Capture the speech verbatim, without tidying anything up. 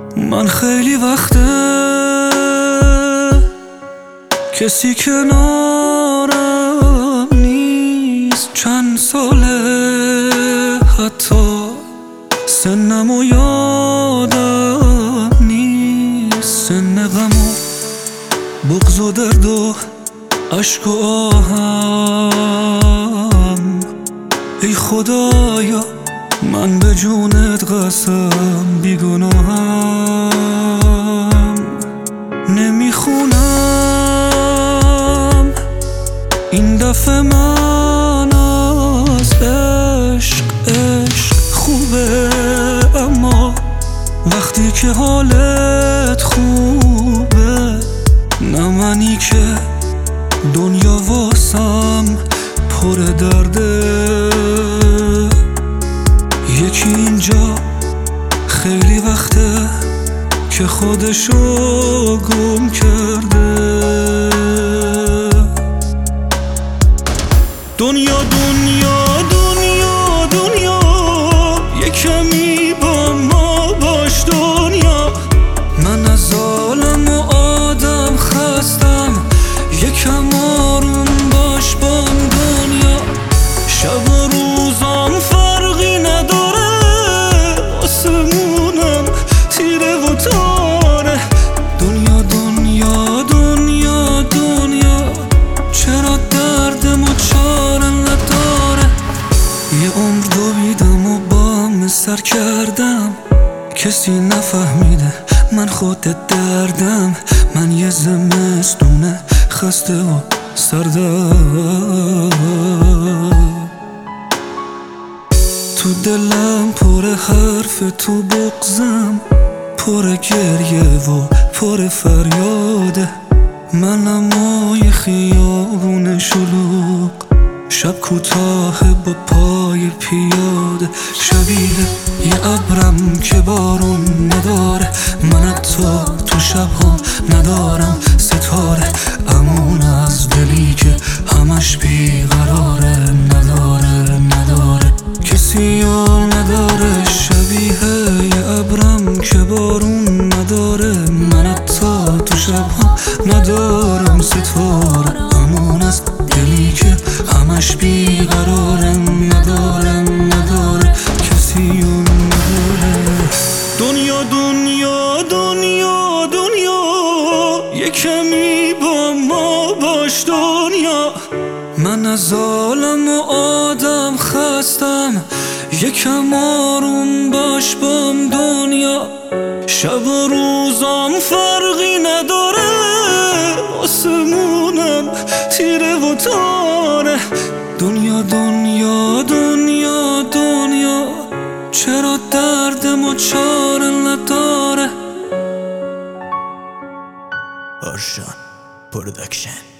من خیلی وقته کسی کنارم نیست، چند ساله حتی سنمو یادم نیست، سن غم و بغض و درد و عشق و آهم. ای خدایا من به جونت قسم بیگناهم، نمیخونم این دفعه من از عشق. عشق خوبه اما وقتی که حالت خوبه، نه منی که دنیا واسم پر درده. یکی اینجا خیلی وقته که خودشو گم کرده. دنیا دنیا دنیا دنیا یه کمی با ما باش دنیا. من از عالم و آدم خستم، یکم آروم باش بام دنیا. شب و روزام فرقی نداره، آسمونم تیره و تاره. دنیا دنیا دنیا دنیا چرا دردم و چاره نداره. یه عمر دویدم و بام سر کردم، کسی نفهمیده من خود دردم. من یه زمستونه خسته و سردم، تو دلم پر حرف، تو بغزم پر گریه و پر فریاده. منم مای خیابون شلوغ، شب کوتاه با پای پیاده. شبیه یه ابرم که بارون نداره، من حتی تو شب‌ها ندارم ستاره. امون از دلی که همش بیقراره، نداره نداره کسی یار نداره. شبیه یه ابرم که بارون نداره، من حتی تو شب‌ها ندارم ستاره. امون از دلی که همش بیقراره، نداره نداره کسی یار نداره. دنیا دنیا دنیا دنیا یه کمی با ما باش دنیا. من از عالم و آدم خستم، یکم آروم باش بام دنیا. شب و روزام فرقی نداره، آسمونم تیره و تاره. دنیا دنیا دنیا دنیا چرا دردم و چاره نداره. Ocean Production.